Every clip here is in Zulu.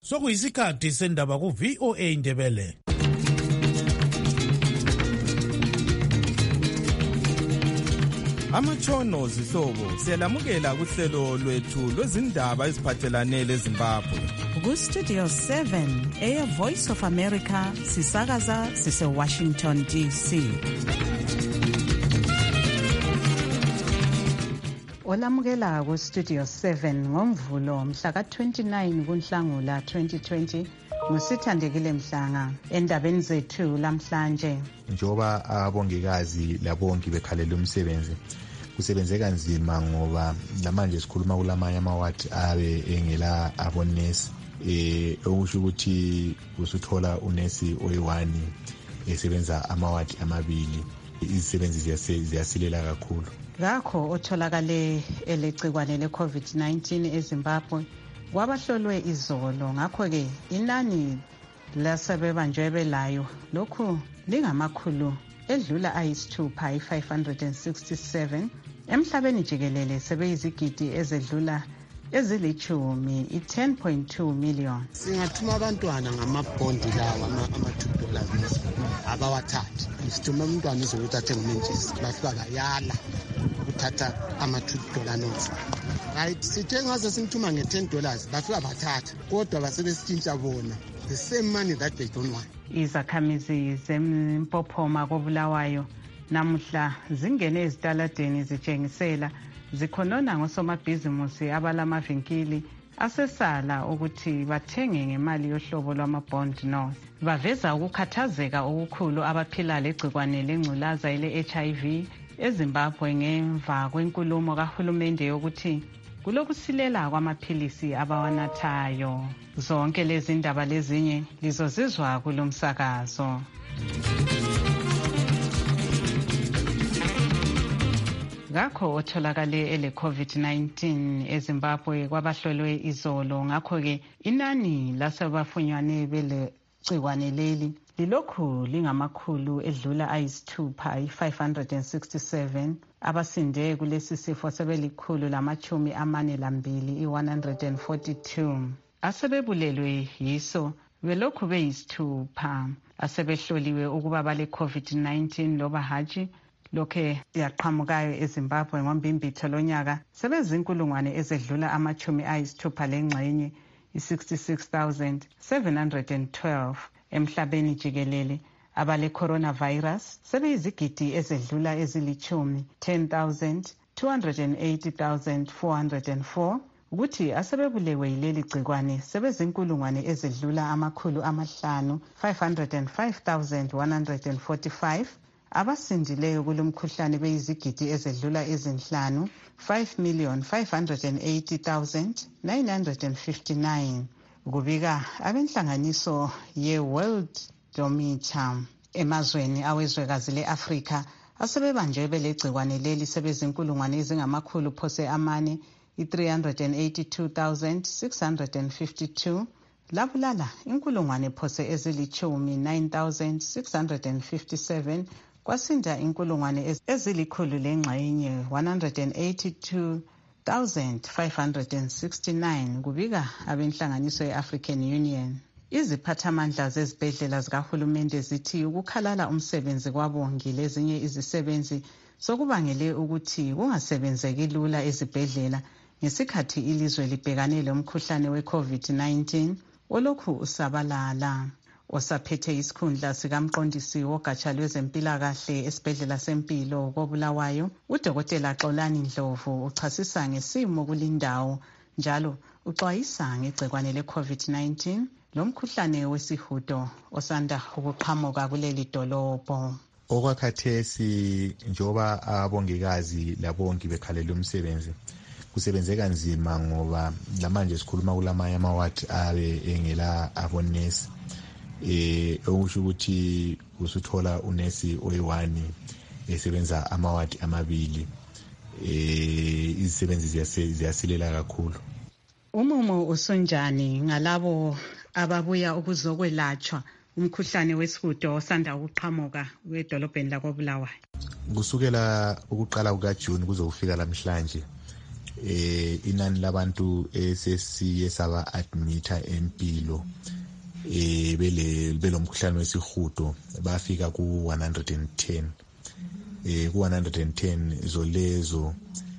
Sokuyisikhathi sendaba ku VOA Indebele. Amatshono zihlobo siyalamukela kuhlelo lwethu lwezindaba eziphathelane leZimbabwe. Ku Studio 7 Air Voice of America sisakaza sise Washington DC. Olamukela ku Studio 7 ngomvulo mhla ka-29 kuNhlangula 2020 ngusithandekile Mhlanga. Endabeni zethu lamhlanje, njoba abongikazi labongi bekhalela umsebenzi kusebenze kanzima ngoba namanje sikhuluma kulamanye amawadi abe engela abonesi okusho ukuthi usuthola unesi oyi-1 esebenza amawadi amabili. Izisebenzi ziyasilela kakhulu. ngakho otholakale elegcikwane le-COVID-19 eZimbabwe kwabahlolwe izolo. Ngakho-ke inani lasebebanjwe belayo lokhu lingamakhulu edlula ayisithupha i-567. Emhlabeni jikelele sebeyizigidi ezedlula ezilithumi i-10.2 million. Singathuma abantwana ngamabhondi lawa ama-$2 abawathathi. Sithuma umntwana izokuthi athenge umentshisi bafika bayala ukuthatha ama-$2 notes. Right, sithe ngaze simthuma nge-$10 bafika bathatha kodwa basebesitshintsha bona the same money that they don't want. Izakhamizi zeMpophoma koBulawayo namuhla zingene ezitaladeni zitshengisela zikhonona ngosomabhizimusi abalamavinkili asesala ukuthi bathenge ngemali yohlobo lwama-bond notes. Baveza ukukhathazeka okukhulu abaphila legcikwane lengculaza ele-HIV eZimbabwe ngemva kwenkulumo kahulumende yokuthi kulokusilela kwamaphilisi abawanathayo. Zonke lezi ndaba lezinye lizozizwa kulomsakazo. Ngakho otholakale ele-COVID-19 eZimbabwe kwabahlolwe izolo. Ngakho-ke inani lasebafunyanwe belegcikwane leli lilokhu lingamakhulu edlula ayisithupha i-567. Abasinde kulesi sifo sebelikhulu lamachumi-42 i-142. Asebebulelwe yiso belokhu beyisithupha. Asebehloliwe ukuba bale COVID-19 loba hatshi lokhe yaqhamukayo eZimbabwe ngombimbitho lonyaka sebezinkulungwane ezedlula amachumi ayisithupha lengxenye i-66,712. Emhlabeni jikelele abale coronavirus sebeyizigidi ezedlula ezilithumi 10,280,404. ukuthi asebebulewe yileli gcikwane sebezinkulungwane ezedlula amakhulu amahlanu 505,145. Abasindileyo kulomkhuhlane beyizigidi ezedlula ezinhlanu 5,580,959. Kubika abenhlanganiso ye-World Dometer emazweni awezwekazi le-Afrika asebebanjwe belegcikwane leli sebezinkulungwane ezingamakhulu phose amane i-382,652. labulala inkulungwane phose ezilithumi 9,657. kwasinda inkulungwane ezilikhulu lengxenye 182,569. kubika abenhlanganiso ye-African Union. Iziphathamandla zezibhedlela zikahulumende zithi ukukhalala umsebenzi kwabongi lezinye izisebenzi sokubangele ukuthi kungasebenzeki lula ezibhedlela ngesikhathi ilizwe libhekane lomkhuhlane we-COVID-19 olokhu usabalala. Osaphethe isikhundla sikamqondisi wogatsha lwezempilakahle esibhedlela sempilo koBulawayo, uDokotela Xolani Ndlovu uchasisa ngesimo kulindawo njalo uxwayisa ngegcikwane le-COVID-19 lomkhuhlane wesihudo osanda ukuqhamuka kuleli dolobho. Okwakhathesi njoba abongikazi labongi bekhalela umsebenzi kusebenze kanzima ngoba namanje sikhuluma kulamanye amawadi abe engela abonesi okusho ukuthi usuthola unesi oyi-1 esebenza amawadi amabili. Izisebenzi ziyasilela kakhulu. Umumo usunjani ngalabo ababuya ukuzokwelatshwa umkhuhlane wesihudo osanda ukuqhamuka wedolobheni lakoBulawayo? Kusukela ukuqala kukaJuni kuze kufika lamhlanje inani labantu esesiye saba admita empilo belomkhuhlane wesihudo bafika ku 110. Ku 110 zolezo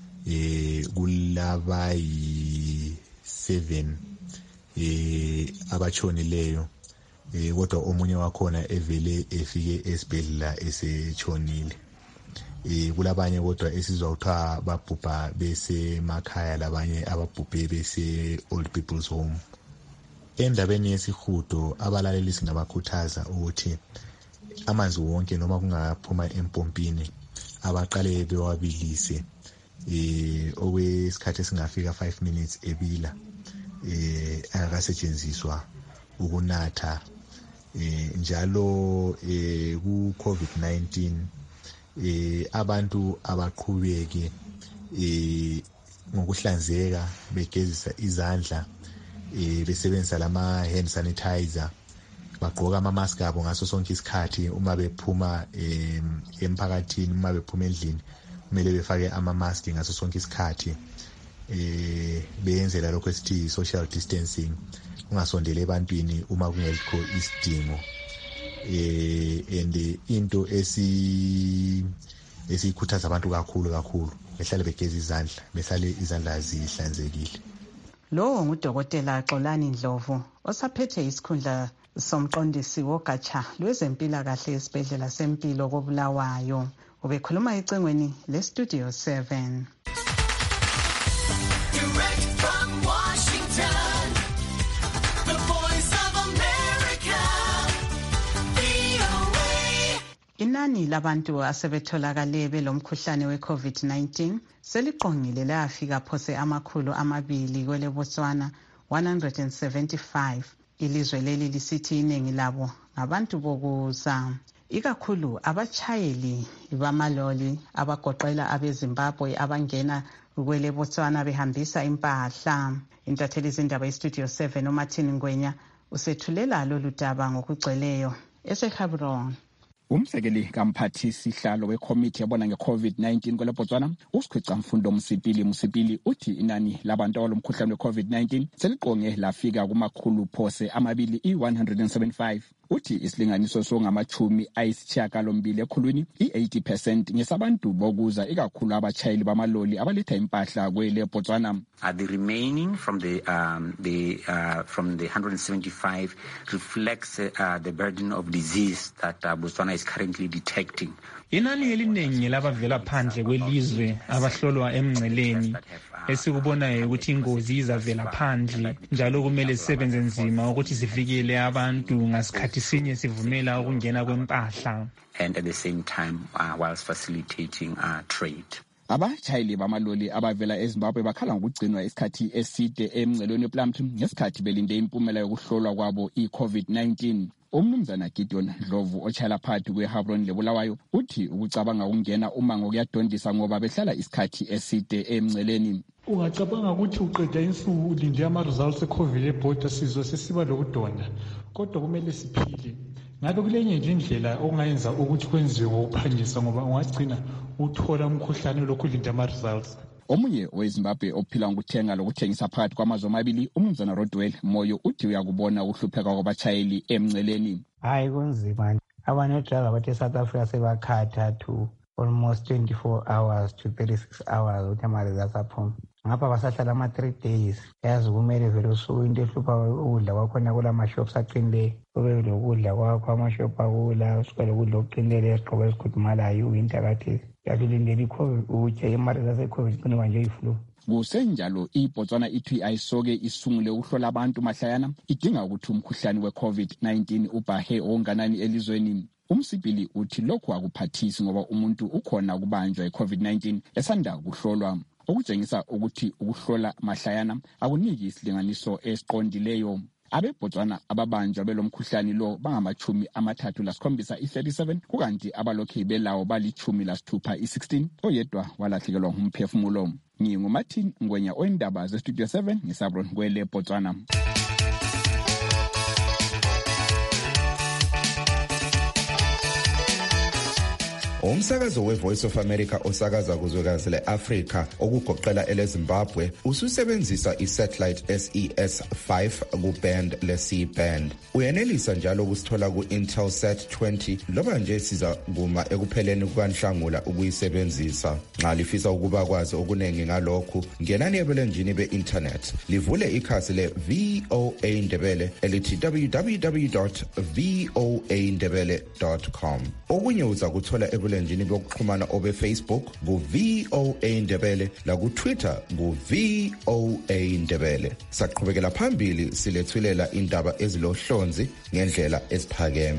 kulaba yi7 abatshonileyo, kodwa omunye wakhona evele efike esibhedlela esetshonile. Kulabanye kodwa esizwa kuthiwa babhubha besemakhaya, labanye ababhubhe bese old people's home. Endabeni yesihudo abalaleli singabakhuthaza ukuthi amanzi wonke noma kungaphuma empompini abaqale bewabilise okwesikhathi esingafika 5 minutes ebila akasetshenziswa ukunatha. Njalo ku COVID-19 abantu abaqhubeke ngokuhlanzeka, begezisa izandla, besebenzisa lama hand sanitizer, bagqoka ama-mask abo ngaso sonke isikhathi. Uma bephuma emphakathini, uma bephuma endlini, kumele befake ama-mask ngaso sonke isikhathi. Beyenzela lokho esithi social distancing, ungasondeli ebantwini uma kungekho isidingo. And into esikhuthaza abantu kakhulu behlale begeza izandla, behlale izandla zihlanzekile. Lo ngudokotela Xolani Ndlovu osaphethe isikhundla somqondisi wogatsha lwezempilakahle esibhedlela sempilo koBulawayo. Ubekhuluma ecengweni leStudio 7. Inani labantu asebetholakale belomkhuhlane we-COVID-19 seliqongile lafika phose 200 kwele Botswana 175. Ilizwe leli lisithi iningi labo ngabantu bokuza, ikakhulu abatshayeli bamaloli abagoqela abeZimbabwe abangena kwele Botswana behambisa impahla. Intatheli zindaba yeStudio 7 uMartin Ngwenya usethulela lolu daba ngokugcweleyo eseHabron. Umsekeli kamphathisi sihlalo wekomiti yabona nge-COVID-19 kwele Botswana, uSikhweca Mfundo Musipili uthi inani labantu abalomkhuhlane we-COVID-19 seliqonge lafika kumakhulu phose 175. Uthi isilinganiso songamachumi ayisishiyagalombili ekhulwini, i-80% ngesabantu bokuza, ikakhulu abatshayeli bamaloli abaletha impahla kwele Botswana. The remaining from the 175 reflects the burden of disease that Botswana is currently detecting. Inani eliningi labavela phandle kwelizwe abahlolwa emngceleni, esikubonayo ukuthi ingozi izavela phandle, njalo kumele sisebenze nzima ukuthi sivikele abantu ngasikhathi sinye sivumela ukungena kwempahla, and at the same time whilst facilitating trade. Abatshayeli bamaloli abavela eZimbabwe bakhala ngokugcinwa isikhathi eside emngceleni wePlumtree ngesikhathi belinde impumela yokuhlolwa kwabo i-COVID-19. Umnumzana Gideon Ndlovu otshayela phakathi kweHabron leBulawayo uthi ukucabanga ukungena umango kuyadondisa ngoba behlala isikhathi eside emngceleni. Ungacabanga ukuthi uqeda insuku ulinde ama-results e-COVID ebhoda sizwe sesiba lokudonda, kodwa kumele siphile. Ngabe kulenye nje indlela ongayenza ukuthi kwenziwe ngokuphangisa ngoba ungagcina uthola umkhuhlane lokhu ulinde ama-results. Omunye weZimbabwe ophila ngokuthenga lokuthengisa phakathi kwamazwe amabili, umnumzana Rodwell Moyo uthi uyakubona ukuhlupheka kwabatshayeli emngceleni. Hayi kunzima. Abantu driver bathi eSouth Africa sebakhatha to almost 24 hours to 36 hours ukuthi ama-results aphuma. Ngapha basahlala ama-3 days. Yazi kumele vele usuku into ehlupha ukudla kwakhona kula mashops aqinileyo. Kube lokudla kwakho amashop akula, usuke lokudla okuqinileyo esigqobo esikhudumalayo uwinter kathi. Yalilindela i-COVID ukutya imali zase-COVID kunikwa nje i-flu. Kusenjalo iBotswana ithi ayisoke isungule ukuhlola abantu mahlayana idinga ukuthi umkhuhlane we-COVID-19 ubhahe onganani elizweni. Umsipili uthi lokhu akuphathisi ngoba umuntu ukhona kubanjwa i-COVID-19 esanda kuhlolwa, okutshengisa ukuthi ukuhlola mahlayana akuniki isilinganiso esiqondileyo. AbeBotswana ababanjwa belomkhuhlane lo bangama-37 i-37, kukanti abalokhu belawo bali-16 i-16, oyedwa walahlekelwa ngumphefumulo. NginguMartin Ngwenya oyindaba zeStudio 7 ngeSabron kwele Botswana. Umsakazo we-Voice of America osakaza kuzwekazi le-Afrika okugoqela ele-Zimbabwe ususebenzisa i-satellite SES-5 ku-band le-C-band. Uyenelisa njalo ukusithola ku-Intelsat 20 loba nje siza kuma ekupheleni kukaNhlangula ukuyisebenzisa. Nxa lifisa ukuba kwazi okuningi ngalokhu, ngenani ebulenjini be-internet. Livule ikhasi le-VOA Ndebele elithi www.voandebele.com. Okunye uza kuthola ebulenjini bokuxhumana obe-Facebook ku-VOA Ndebele la ku-Twitter ku-VOA Ndebele. Saqhubekela phambili silethulela indaba ezilohlonzi ngendlela esiphakeme.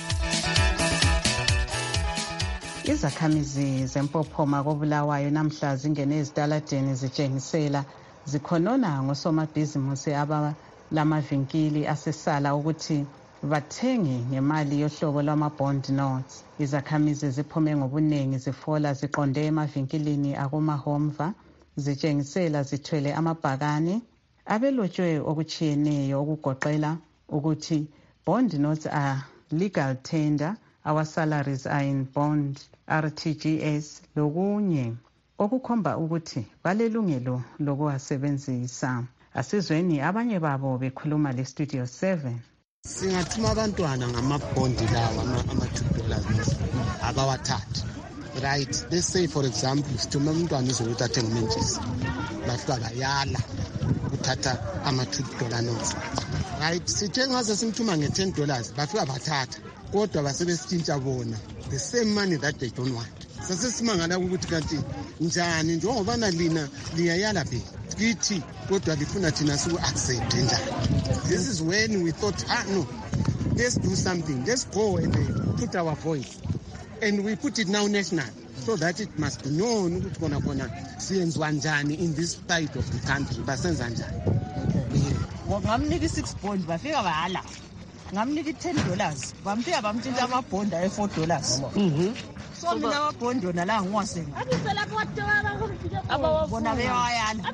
Izakhamizi zempopoma koBulawayo namhla zingene ezitaladeni zitshengisela zikhonona ngosomabhizimusi abalamavinkili asesala ukuthi bathenge ngemali yohlobo lwama-bond notes. Izakhamizi ziphume ngobuningi zifola ziqonde emavinkilini akomahomva zitshengisela zithwele amabhakane abelotshwe okuchiyeneyo okugoqela ukuthi bond notes are legal tender, our salaries are in bond, RTGS lokunye okukhomba ukuthi balelungelo lokuwasebenzisa. Asizweni abanye babo bekhuluma le-Studio 7. Singathuma abantwana ngamabhondi lawa ama-$2 abawathatha. Right, let's say for example sithuma umntwana uzokuthi athenge umentshisi bafika bayala uthatha ama-$2 notes. Right, sithe ngaze simthuma nge-$10 bafika bathatha kodwa basebesitshintsha bona the same money that they don't want. Sasesimangala ukuthi kanti njani njengobana lina liyayala be kithi kodwa lifuna thina siku-accept njani. This is when we thought no, let's do something, let's go and put our voice and we put it now national so that it must be known ukuthi kona siyenziwa njani in this side of the country basenza njani. Ngamnika i-6 bond bafika bahala ngamnika $10 bamfika bamtshintsha amabhondi ayi-$4. So mina amabhondi wona la ngiwasenga bona beyawayala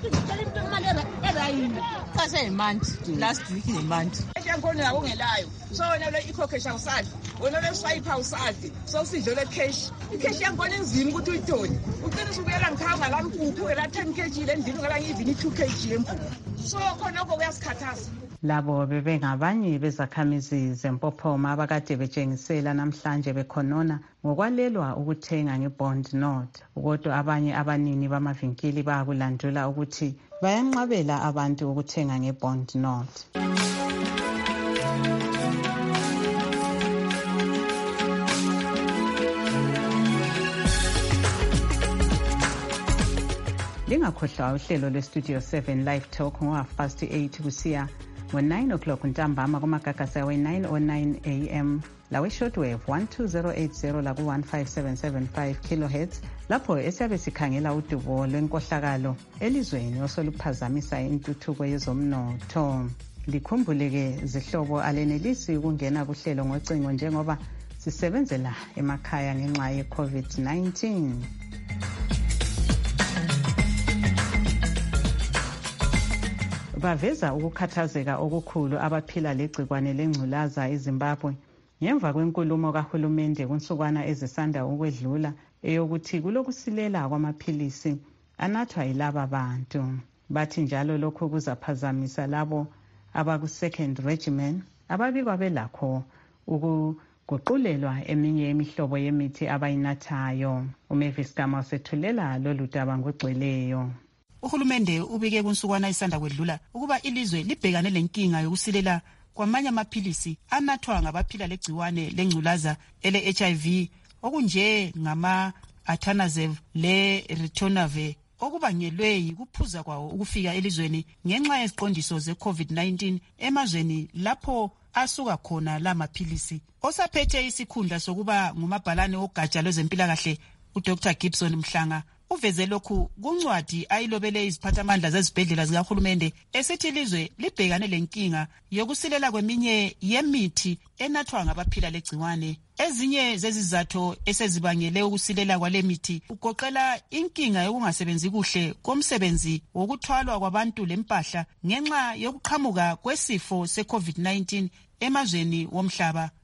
kaseyimandi last week nemandi enkonzo yabo ngelayo so wena le ikhokhesh awusadli wena le swipe awusadli so sidlole cash icash yankona inzima ukuthi uyithole uqinisa ukuyela ngikhaya ngalampuphu ngela 10 kg le ndini ngala ngivini 2 kg yempuphu so khona lokho kuyasikhathaza. Labo bebengabanye bezakhamizi zempopoma abakade betshengisela namhlanje bekhonona ngokwalelwa ukuthenga ngebond note. Kodwa abanye abanini bamavinkili bayakulandula ukuthi bayanqabela abantu ukuthenga ngebond note. Lingakhohlwa uhlelo lwe-Studio 7 Live Talk ngo-8:30 kusiya ngo-9 o'clock ntambama kumagagasi awe-909 AM lawe-shortwave 12080 laku-15775 kilohertz lapho esiyabe sikhangela udubo lwenkohlakalo elizweni osoluphazamisa intuthuko yezomnotho. Likhumbuleke zihlobo alenelisi ukungena kuhlelo ngocingo njengoba sisebenzela emakhaya ngenxa ye-COVID-19. Baveza ukukhathazeka okukhulu abaphila legcikwane lengculaza eZimbabwe ngemva kwenkulumo kahulumende kunsukwana ezisanda ukwedlula eyokuthi kulokusilela kwamaphilisi anathwa yilaba bantu. Bathi njalo lokhu kuzaphazamisa labo abaku-second regimen ababikwa belakho ukuguqulelwa eminye imihlobo yemithi abayinathayo. uMavis Gama usethulela lolu daba ngogcweleyo. Uhulumende ubike kunsukwana isanda kwedlula ukuba ilizwe libhekane lenkinga yokusilela kwamanye amaphilisi anathwa ngabaphila legciwane lengculaza ele-HIV okunje ngama-Atanazeve le-Ritonavir okubangelwe yikuphuza kwawo ukufika elizweni ngenxa yeziqondiso ze-COVID-19 emazweni lapho asuka khona la maphilisi. Osaphethe isikhundla sokuba ngumabhalane wogatsha lwezempilakahle uDr Gibson Mhlanga uveze lokhu kuncwadi ayilobele iziphathamandla zezibhedlela zikahulumende esithi ilizwe libhekane lenkinga yokusilela kweminye yemithi enathwa ngabaphila legciwane. Ezinye zezizatho esezibangele ukusilela kwale mithi ugoqela inkinga yokungasebenzi kuhle komsebenzi wokuthwalwa kwabantu lempahla ngenxa yokuqhamuka kwesifo se-COVID-19 emazweni womhlaba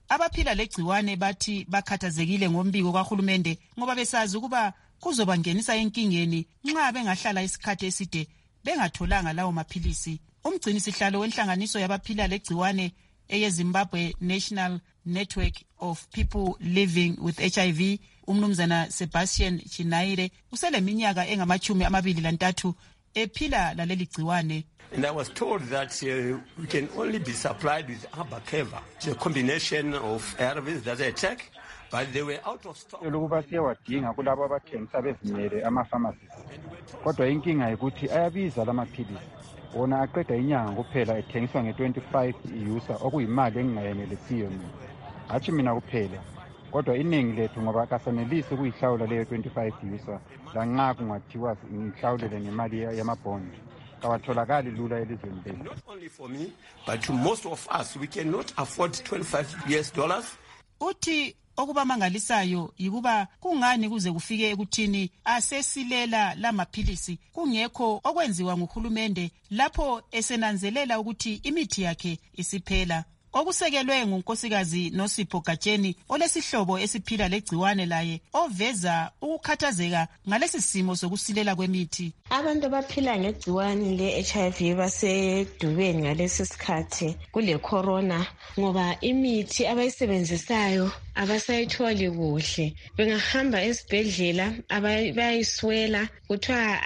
abaphila legciwane bathi bakhathazekile ngombiko kahulumende ngoba besazi ukuba kuzobangenisa enkingeni nxa bengahlala isikhathi eside bengatholanga lawo maphilisi. Umgcini sihlalo wenhlanganiso yabaphila legciwane eyeZimbabwe National Network of People Living with HIV, umnumzana Sebastian Chinaire, useleminyaka engama-23 ephila laleli gciwane. And I was told that we can only be supplied with Abacava, the combination of ARVs that they take, but they were out of stock. Ukuba siyawadinga kulabo abathengisa bezimele ama-pharmacies. Kodwa inkinga ukuthi ayabiza lamaphilisi. Wona aqeda inyanga kuphela ethengiswa nge-25 iyusa okuyimali engingayenelisiyo mina. Hathi mina kuphela. Kodwa iningi lethu ngoba kasanelisi ukuyihlawula leyo 25 iyusa lanxa kungathiwa ngihlawulele ngemali yamabhondi. Kawatholakali lula elizweni lethu. Not only for me, but to most of us, we cannot afford $25. Uthi okubamangalisayo yikuba kungani kuze kufike ekuthini asesilela lamaphilisi kungekho okwenziwa nguhulumende lapho esenanzelela ukuthi imithi yakhe isiphela. Okusekelwe ngunkosikazi Nosipho Gatsheni olesihlobo esiphila legciwane laye oveza ukukhathazeka ngalesi simo sokusilela kwemithi. Abantu abaphila ngegciwane le-HIV basedubeni ngalesi sikhathi kule corona ngoba imithi abayisebenzisayo abasayitholi kuhle. Bengahamba esibhedlela bayayiswela kuthiwa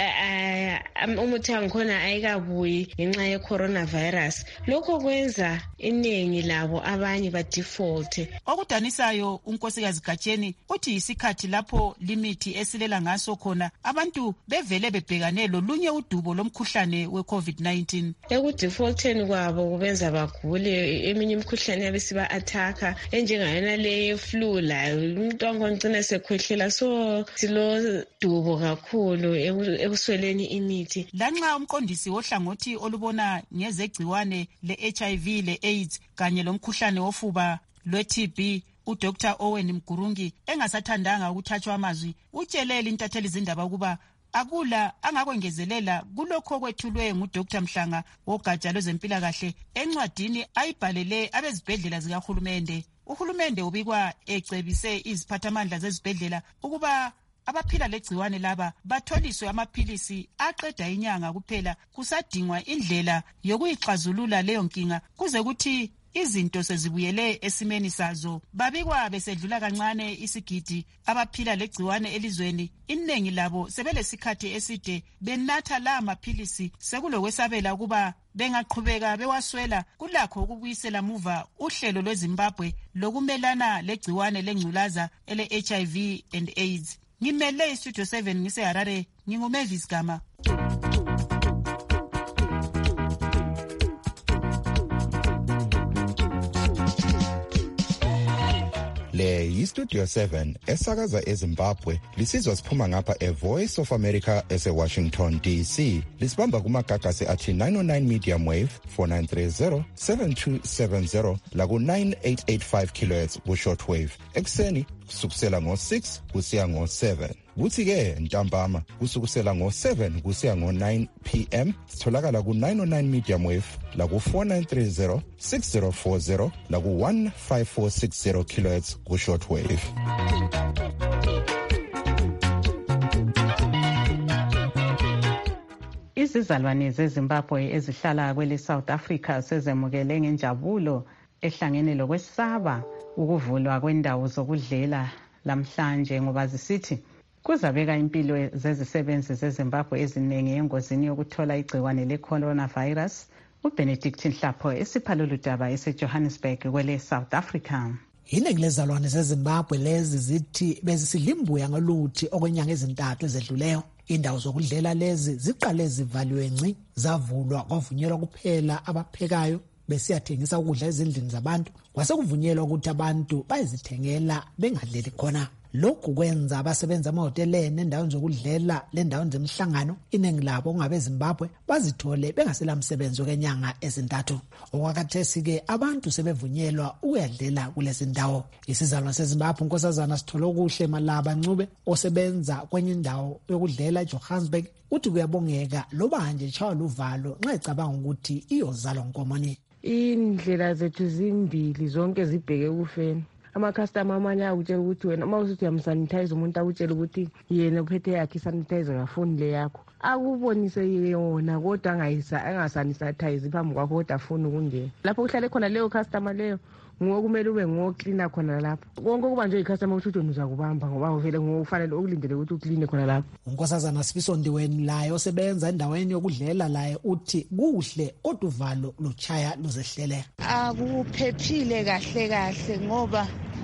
umuthi wangikhona ayikabuyi ngenxa ye-coronavirus. Lokho kwenza iningi labo abanye ba-default. Okudanisayo unkosikazi Gatsheni uthi isikhathi lapho limithi esilela ngaso khona abantu bevele bebhekane lolunye udubo lomkhuhlane we-COVID-19. Ekudefaulteni kwabo kubenza bagule eminye imikhuhlane yabesiba athaka enjengayona le flu layo umuntu ongcina sekhwehlela, so silo dubo kakhulu ekusweleni imithi. Lanxa umqondisi wohlangothi olubona ngezegciwane le-HIV le-AIDS kanye lomkhuhlane wofuba lwe-TB uDr. Owen Mgurungi engasathandanga ukuthathwa amazwi utshelele intatheli zindaba ukuba akula angakwengezelela kulokho okwethulwe nguDr. Mhlanga wogatsha lwezempilakahle encwadini ayibhalele abezibhedlela zikahulumende. Uhulumende ubikwa ecebise iziphathamandla zezibhedlela ukuba abaphila legciwane laba batholiswe amaphilisi aqeda inyanga kuphela kusadingwa indlela yokuyixazulula leyo nkinga kuze kuthi izinto sezibuyele esimeni sazo. Babikwa besedlula kancane isigidi abaphila legciwane elizweni, inengi labo sebelesikhathi eside benatha la maphilisi sekulokwesabela ukuba bengaqhubeka bewaswela kulakho ukubuyisela muva uhlelo lweZimbabwe lokumelana legciwane lengculaza ele-HIV and AIDS. Ngimele iStudio 7 ngiseHarare, nginguMavis Gama. Le yiStudio 7 esakaza eZimbabwe lisizwa siphuma ngapha eVoice of America eseWashington DC. Lisibamba kumagagasi athi 909 medium wave 4930 7270 laku 9885 kHz ku shortwave. Ekseni kusukusela ngo6 kusiya ngo7. Kuthi ke ntambama kusukusela ngo7 kusiya ngo9 PM sitholakala ku 909 medium wave la ku 4930 6040 la ku 15460 kHz ku shortwave. Izizalwane zeZimbabwe ezihlala kwele South Africa sezemukele ngenjabulo ehlangene lokwesaba ukuvulwa kwendawo zokudlela lamhlanje ngoba zisithi kuzabeka impilo zezisebenzi zeZimbabwe eziningi engozini yokuthola igciwane le-coronavirus. uBenedict Nhlapho esiphalolu daba eseJohannesburg kwele South Africa. Iningi lezalwane zeZimbabwe lezi zithi bezisidlimbuya ngoluthi okwenyanga ezintathu ezedluleyo. Indawo zokudlela lezi ziqale zivaliwe ngci, zavulwa kwavunyelwa kuphela abaphekayo besiyathengisa ukudla ezindlini zabantu, kwase kuvunyelwa ukuthi abantu bayizithengela bengadleli khona. Lokhu kwenza abasebenza emahoteleni endaweni zokudlela lendaweni zemhlangano iningi labo ngabe Zimbabwe bazithole bengasela msebenzi okwenyanga ezintathu. Okwakhathesi ke abantu sebevunyelwa ukuyadlela kulezi ndawo. Isizalwane seZimbabwe unkosazana Sithole Kuhle Malaba Ncube osebenza kwenye indawo yokudlela eJohannesburg uthi kuyabongeka loba nje tshaya luvalo nxa ecabanga ukuthi iyozalwa nkomoni. indlela zethu zimbili zonke zibheke kufeni. Ama-customer amanye akutshela ukuthi wena uma usuthi uyamsanitize umuntu akutshela ukuthi yena uphethe yakhe isanitizer ngafoni le yakho. Akubonise yona kodwa angasanitize phambi kwakho kodwa afuni ukungena. Lapho kuhlale khona leyo customer leyo ngokumele ube ngoklina khona lapho. Konke kuba nje icustomer ukuthi uza kubamba ngoba uvele ngokufanele ukulindele ukuthi ukline khona lapho. Unkosazana Sifiso Ndiweni laye osebenza endaweni yokudlela laye uthi kuhle kodwa uvalo luchaya luzehlele. Akuphephile kahle ngoba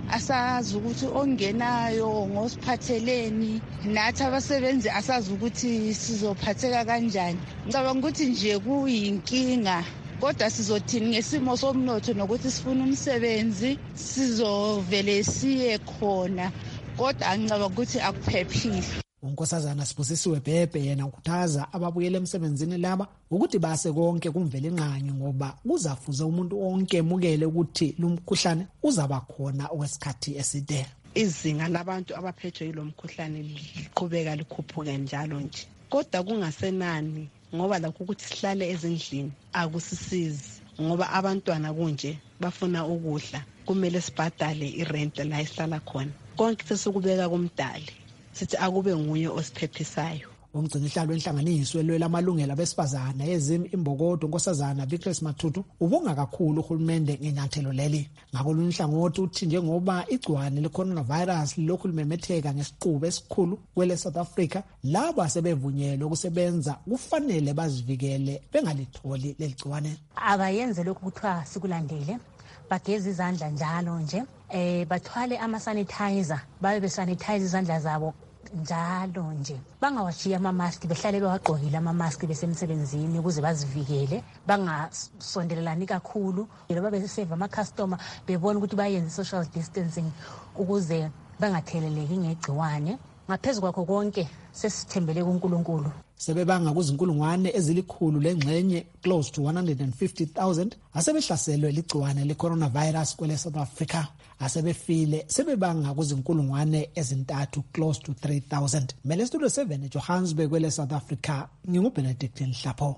asazi ukuthi ongenayo ngosiphatheleni nathi abasebenzi asazi ukuthi sizophatheka kanjani. Ngicabanga ukuthi nje kuyinkinga kodwa sizothini ngesimo somnotho nokuthi sifuna umsebenzi sizovele siye khona kodwa angicabanga ukuthi akuphephile. Unkosazana Sibusisiwe Bhebhe yena ukhuthaza ababuyele emsebenzini laba ukuthi base konke kumvele inqangi ngoba kuzafuze umuntu onke emukele ukuthi lumkhuhlane uzaba khona okwesikhathi eside. Izinga labantu abaphethwe yilomkhuhlane liqhubeka likhuphuka njalo nje kodwa kungasenani ngoba lakho ukuthi sihlale ezindlini akusisizi ngoba abantwana kunje bafuna ukudla kumele sibhadale irent la isihlala khona konke sesikubeka kumdali sithi akube nguye osiphephisayo. Umgcinihlalo wenhlanganiso elwela amalungelo abesifazana yezimi imbokodo Nkosazana Victory Matutu ubonga kakhulu uhulumende ngenyathelo leli. Ngakolunye uhlangothi uthi njengoba igcwane le-coronavirus lokhu limemetheka ngesiqubu esikhulu kwele South Africa, labo asebevunyelwe ukusebenza kufanele bazivikele bengalitholi leli gciwane. Abayenze lokhu kuthiwa sikulandele, bageze izandla njalo nje, bathwale ama-sanitizer, babe besanitize izandla zabo njalo nje, bangawashiya ama-mask, behlale bewagqokile ama-mask besemsebenzini ukuze bazivikele, bangasondelelani kakhulu, babe beseva ama-customer bebona ukuthi bayenze social distancing ukuze bangatheleleki ngegciwane. Ngaphezu kwakho konke sesithembele kuNkulunkulu. Sebebanga kuzinkulungwane ezilikhulu lengxenye close to 150,000 asebehlaselwe ligciwane le-coronavirus kwele South Africa. Asebefile sebebanga kuzinkulungwane ezintathu close to 3,000. Mele Studio 7 Johannesburg kwele South Africa, nginguBenedict Nhlapho.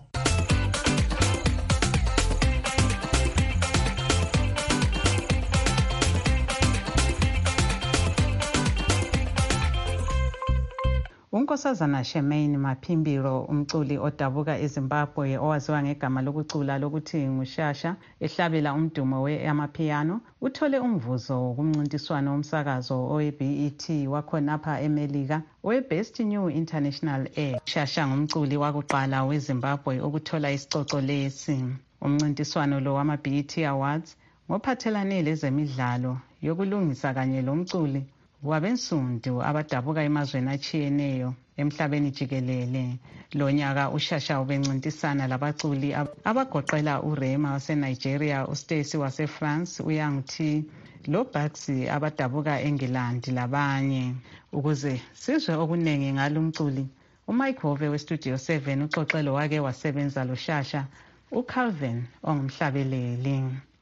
Unkosazana Shemaine Maphimbiro, umculi odabuka eZimbabwe owaziwa ngegama lokucula lokuthi nguShasha, ehlabela umdumo we-amapiano, uthole umvuzo kumncintiswano womsakazo owe-BET wakhonapha eMelika we-Best New International Act. Shasha ngumculi wakuqala weZimbabwe ukuthola isicoco lesi. Umncintiswano lo wama-BET Awards ngophathelane lezemidlalo yokulungisa kanye lomculi wabensundu abadabuka emazweni atshiyeneyo emhlabeni jikelele. Lo nyaka uShasha ubencintisana labaculi abagoqela uRema waseNigeria, uStacy waseFrance, uYoung T, loBugsy abadabuka eNgilandi labanye. Ukuze sizwe okunengi ngalo mculi, uMike Hove weStudio 7 uxoxelo wake wasebenza loShasha, uCalvin ongumhlabeleli.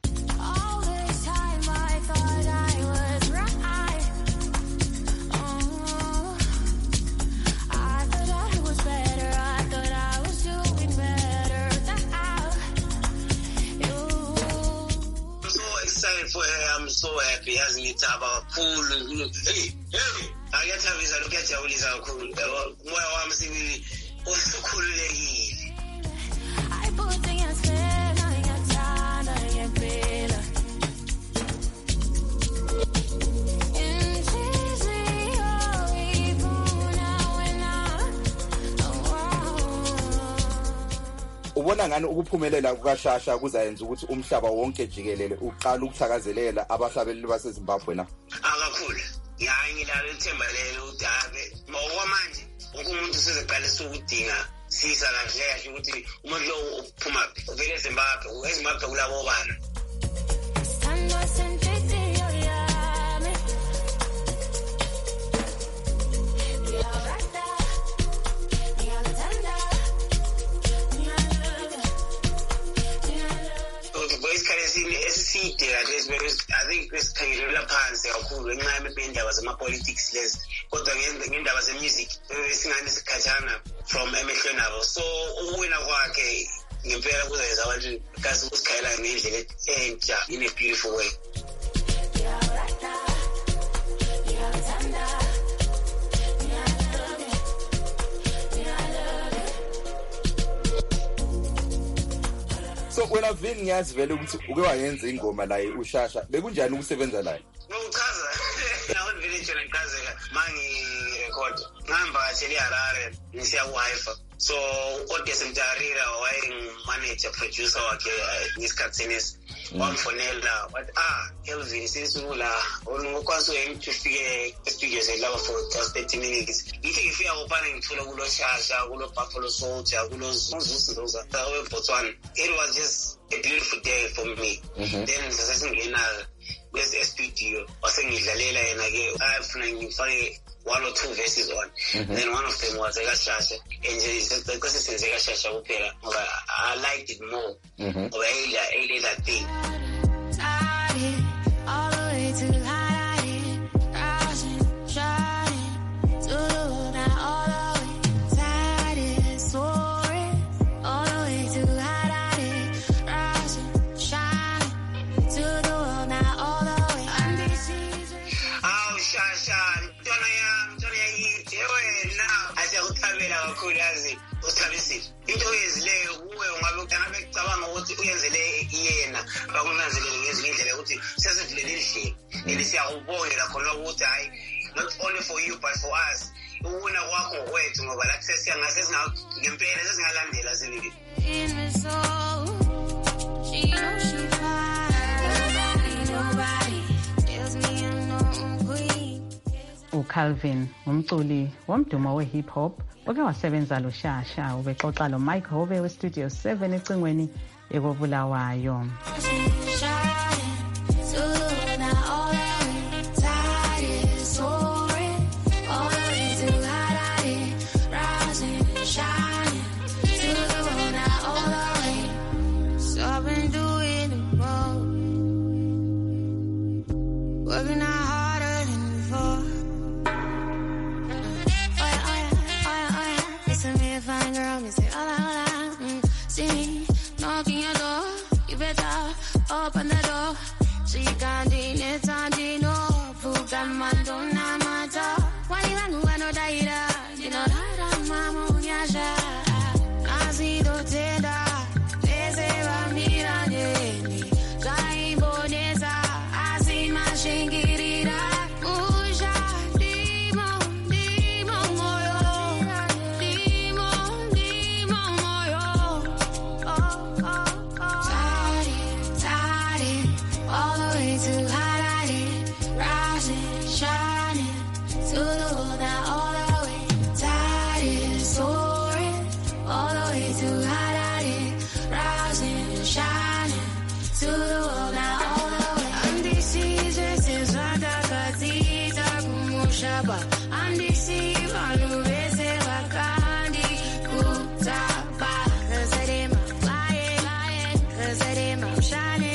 I'm so happy yazingithaba kakhulu. Akuyathabisa lokuyajabulisa kakhulu. Umoya wami sibili usukhululekile. Ubona ngani ukuphumelela kukaShasha kuzayenza ukuthi umhlaba wonke jikelele uqala ukuthakazelela abahlabeleli baseZimbabwe na? Akakhulu. Ngilalo ithemba lelo udabe. Manje umuntu sezeqalisa ukudinga sisa kahle ukuthi umuntu lo uphuma uvele eZimbabwe kulabo bana. I think esikhangelela phansi kakhulu ngenxa yemibhendaba zama-politics lezi, kodwa ngendaba ze-music singane sikhathana from emehlweni abo. So ukuwina kwakhe ngempela kuzayenza abantu kasi ukusikhayela ngendlela entsha in a beautiful way. So wena Vin ngiyazi vele ukuthi uke wayenza ingoma la uShasha bekunjani ukusebenza la? Ngokuchaza nawo village lenkazeka mangi record ngihamba kahle eHarare ngisiya ku-Haifa. So uOdesi Mtarira wayengimanager producer wakhe ngesikhathi senesi wamfonela wathi Kelvin sisula ngokwazi ngifike e-studio selaba for just 30 minutes. Ngithi ngifika kopana ngithola kulo Shasha kulo Buffalo Soldier kulo Zuzu weBotswana. It was just a beautiful day for me. Then sasingena kwe-studio wasengidlalela yena ke afuna ngifake 1 or 2 verses on. Then one of them was Shasha, and because it's Shasha kuphela ngoba I liked it more. Ngoba I that thing. All the way to high, rising, shining, to the world and all the way. Tired, soaring, all the way to high, rising, shining, to the world and all the way. Oh, Shasha. Asiyakuthabela kakhulu yazi usithabisile into ezileyo kuwe ungabe ucabanga ukuthi uyenzele yena bakunanzelele ngezinye indlela ukuthi sesivulele indlela elisiyakubongela khona ukuthi hayi not only for you but for us uwena kwakho ngokwethu ngoba la sesiyangase ngempela sesingalandela sibili uCalvin umculi womdumo we-hip hop oke wasebenza lo Shasha ubexoxa lo Mike Hove we-Studio 7 ecingweni ekobulawayo. Open the door, so you can't deny it, and no, prove that man don't know matter. Why you want to die? You know that I'm a munyasha. I see the tender, they say I'm here, Kai Bonesa, I see my shingirida. Usha, demon, moyo. All the way to high, rising, shining, to the world and all the way. Tide soaring, all the way to high, rising, shining, to the world and all the way. I'm deceived, since Radakatita Kumushaba. I'm deceived, I know it's a Wakandi Kutaba. Cause I didn't lying, cause I didn't shining.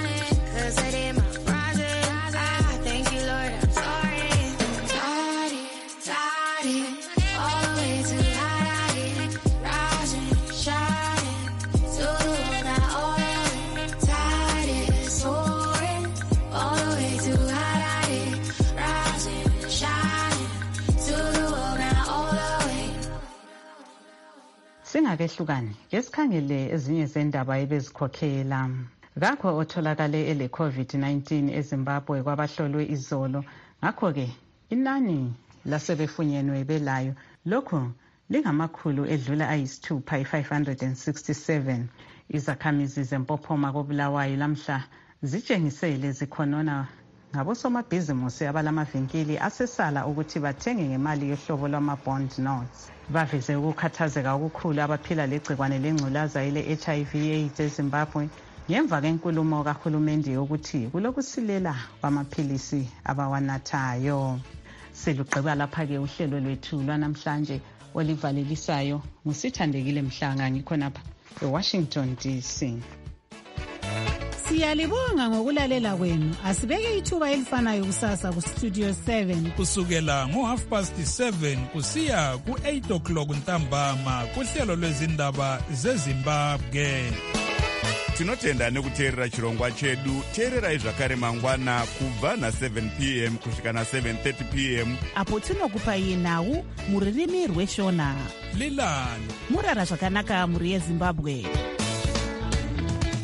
Singakehlukani ngesikhangele ezinye zendaba ebezikhokhela ngakho otholakale ele COVID-19 eZimbabwe kwabahlolwe izolo ngakho ke inani lasebefunyenwe belayo lokho lingamakhulu edlula ayisithupha 567 izakhamizi zempophoma kobulawayo lamhla zitshengisele zikhonona ngabosomabhizimusi abalamavinkili asesala ukuthi bathenge ngemali yohlobo lwama-bond notes. Baveze ukukhathazeka okukhulu abaphila legcikwane lengculaza ile-HIV/AIDS eZimbabwe ngemva kwenkulumo kahulumende yokuthi kulokusilela kwamaphilisi abawanathayo. Selugqiba lapha-ke uhlelo lwethu lwanamhlanje olivalelisayo ngusithandekile Mhlanga ngikhonapha eWashington DC. Siyalibonga ngokulalela kwenu. Asibeke ithuba elifanayo kusasa ku Studio 7 kusukela ngo7:30 kusiya ku8:00 ntambama kuhlelo lwezindaba zeZimbabwe. Tinotenda nekuteerera chirongwa chedu. Teererai zvakare mangwana kubva na7 p.m. kusvika na7:30 p.m. apo tinokupai nhau muririmi rweshona. Lilani murara zvakanaka muri yeZimbabwe.